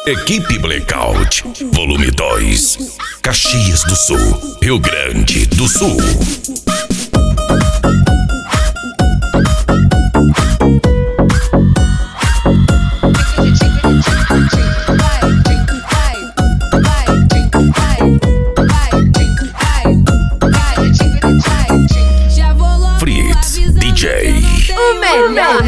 Equipe Blackout, volume 2, Caxias do Sul, Rio Grande do Sul. Fritz DJ. O melhor.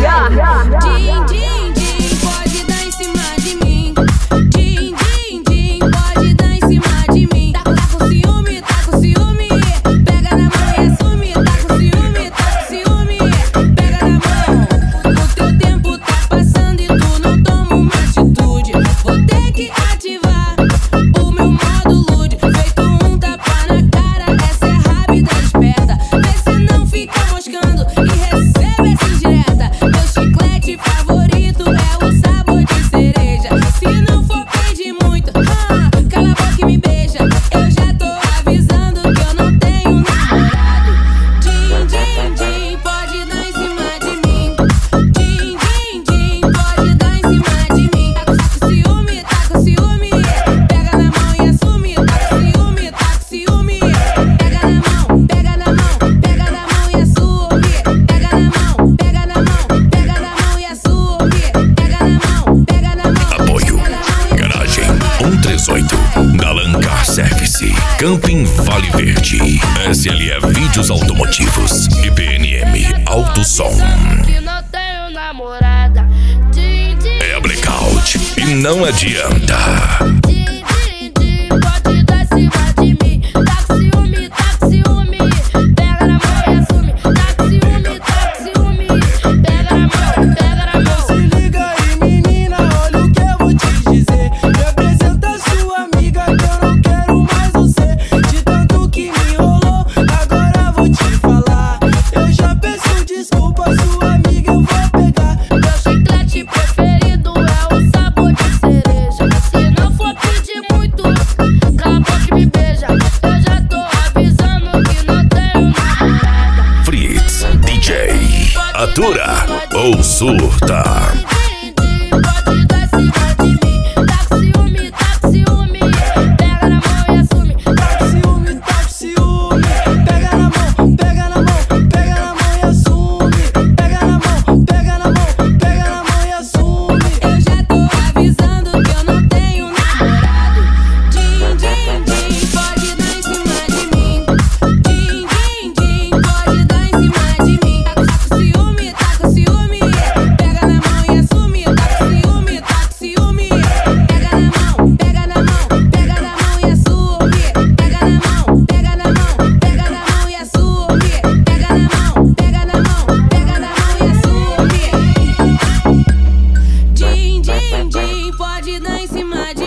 Din, din, din, pode dar em cima de mim. Din, din, din, pode dar em cima de mim. Tá com ciúme, tá com ciúme. Pega na mão e assume. Tá com ciúme, tá com ciúme. Pega na mão. O teu tempo tá passando e tu não toma uma atitude. Vou ter que ativar o meu modo lude. Feito um tapa na cara, essa é rápida esperta. Vê se não fica moscando e recebe essa indireta. Meu chiclete favorito é o sabor de cereja. Se não for pedir muito, cala a boca e me beija. Eu já tô avisando que eu não tenho namorado. Din, din, din, pode dar em cima de mim. Din, din, din, pode dar em cima de mim. Tá com ciúme, tá com ciúme. Pega na mão e assume. Tá com ciúme, tá com ciúme. Pega na mão, pega na mão, pega na mão e assume. Pega na mão, pega na mão, pega na mão e assume. Pega na mão, pega na mão. Apoio Garagem 138 da Lancar Service, Camping Vale Verde, SLE Vídeos Automotivos e PNM Alto Som. Que não tenho namorada. Din, din, É a Blackout e não adianta. din, din, din, pode dar em cima de mim. Tá com ciúme, tá com ciúme. Pega na mão e assume. Tá com ciúme, tá com ciúme. Pega na mão, pega na mão. Se liga aí, menina, olha o que eu vou te dizer. Me apresenta sua amiga que eu não quero mais você. De tanto que me enrolou, agora vou te falar. Eu já peço desculpa, sua amiga eu vou pegar. Meu chiclete preferido é o sabor de cereja. Se não for pedir muito, cala a boca e me beija. Eu já tô avisando que não tenho namorada. Fritz DJ. Atura ou surta. Pode dar em cima de mim. Tá com ciúme, tá com ciúme. Pega na mão e assume. Tá com ciúme, tá com ciúme. Pega na mão, pega na mão, pega na mão e assume. Pega na mão, pega na mão, pega na mão e assume. Eu já tô avisando que eu não tenho namorado. Din, din, din, pode dar em cima de mim. Din, din, din, pode dar em cima de mim. Tá com ciúme, tá com ciúme. Pega na mão e assume. Tá com ciúme, tá com ciúme. Pega na mão, pega na mão, pega na mão e assume. Pega na mão, pega na mão, pega na mão e assume. Pega na mão, pega na mão, pega na mão e assume. Din, din, din, pode dar em cima de